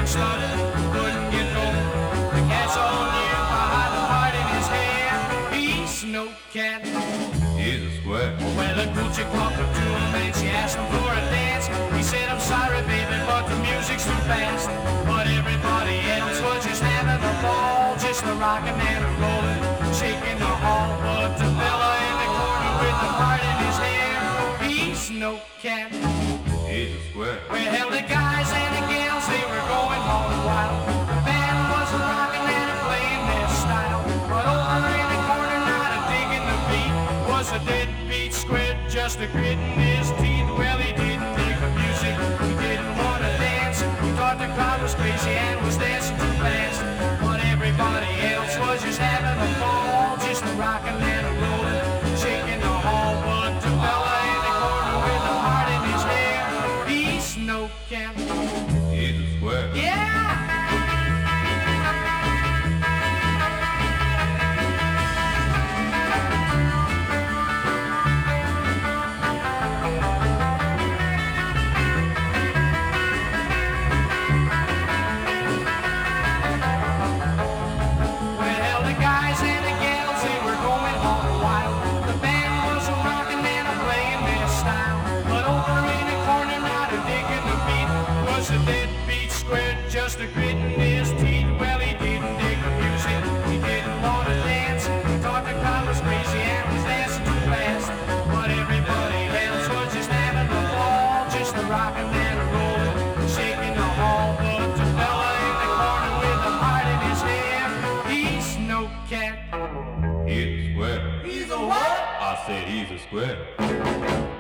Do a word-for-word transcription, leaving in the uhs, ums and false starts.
slut couldn't get no. The cat's all knew behind the heart in his hair. He's no cat. He's a square. Well, a cool chick walked up to him and she asked him for a dance. He said, I'm sorry, baby, but the music's too fast. But everybody else was just having a ball, just a rockin' and a rollin', shaking the hall. But the fella in the corner with the heart in his hair, he's no cat. He's a square. Well, the guys and the gals, they were going home wild. The band was rockin' and playing their style. But over in the corner, not a digging the beat, was a deadbeat squid, just a gritting his teeth. Well, he didn't dig the music, he didn't want to dance. He thought the crowd was crazy and was dancing too fast. But everybody else was just having a ball, just a rockin' and a rollin', shaking the hall. But the fella in the corner with the heart in his hair, he's no cat. He's a square. Yeah! Well, the guys and the gals, they were going home wild. The band was rocking and playing their style. But over in the corner, not a digging the beat, was a deadbeat squid, just a gritting his teeth. Well, he didn't dig the music, he didn't want to dance. He thought the crowd was crazy and was dancing too fast. But everybody else was just having a ball, just a rocking and a rolling, shaking the hall. But the fella in the corner with the heart in his hair, he's no cat. He's a square. He's a what? I said he's a square.